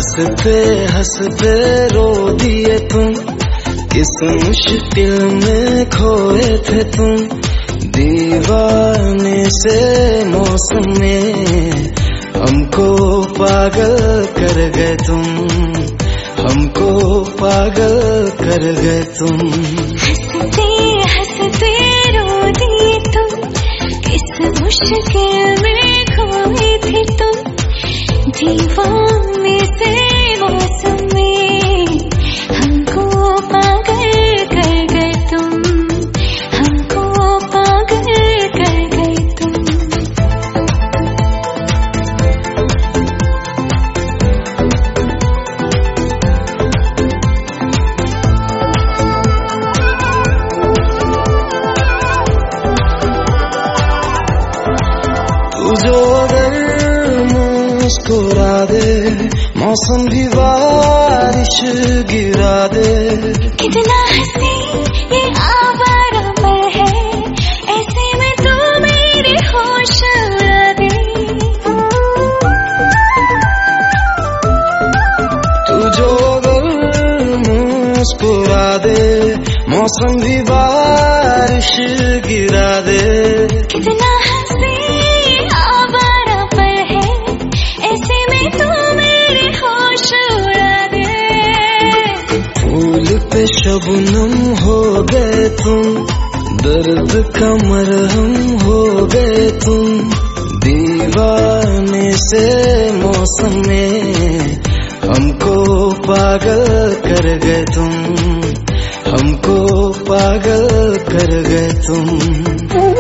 हंसते हंसते रो दिए तुम, किस मुश्किल में खोए थे तुम। दीवाने से मौसम में हमको पागल कर गए तुम, हमको पागल कर गए तुम। हंसते हंसते रो दिए तुम, किस मुश्किल में खोए थे तुम। दीवाने से मौसम में हमको पागल कर गए तुम, हमको पागल कर गए तुम। तू जो अगर मुस्कुरा दे, मौसम भी बारिश गिरा दे। कितना हंसी ये आवारा पल है, ऐसे में तू मेरे होश उड़ा दे। तू जो अगर मुस्कुरा दे, मौसम भी बारिश गिरा दे। कितना हंसी आवारा पल है, ऐसे में तू मेरे होश उड़ा दे। फूल पे शबनम हो गए तुम, दर्द का मरहम हो गए तुम। दीवाने से मौसम में हमको पागल कर गए तुम, हमको पागल कर गए तुम।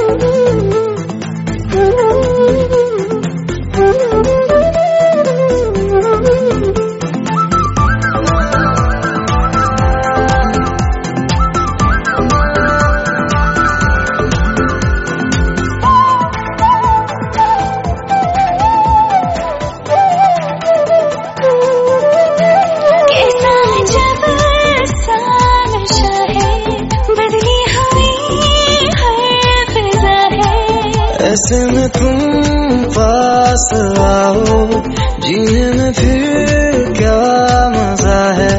ऐसे में तुम पास आओ, जीने में फिर क्या मजा है।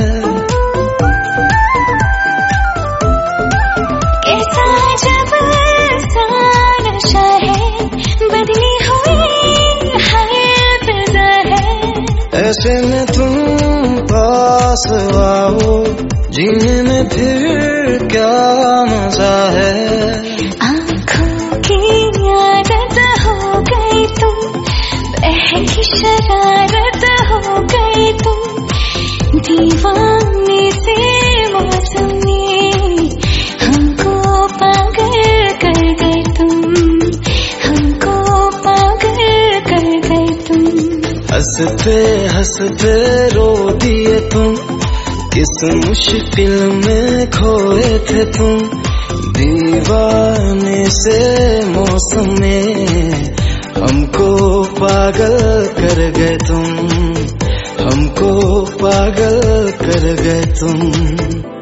कैसा जब सा नशा है, बदली हुई हर फिजा है। ऐसे में तुम पास आओ, जीने में फिर क्या मजा है। शरारत हो गई तुम, दीवाने से मौसम में हमको पागल कर गए तुम, हमको पागल कर गए तुम। हंसते हंसते रो दिए तुम, किस मुश्किल में खोए थे तुम। दीवाने से मौसम में हमको पागल कर गए तुम, हमको पागल कर गए तुम।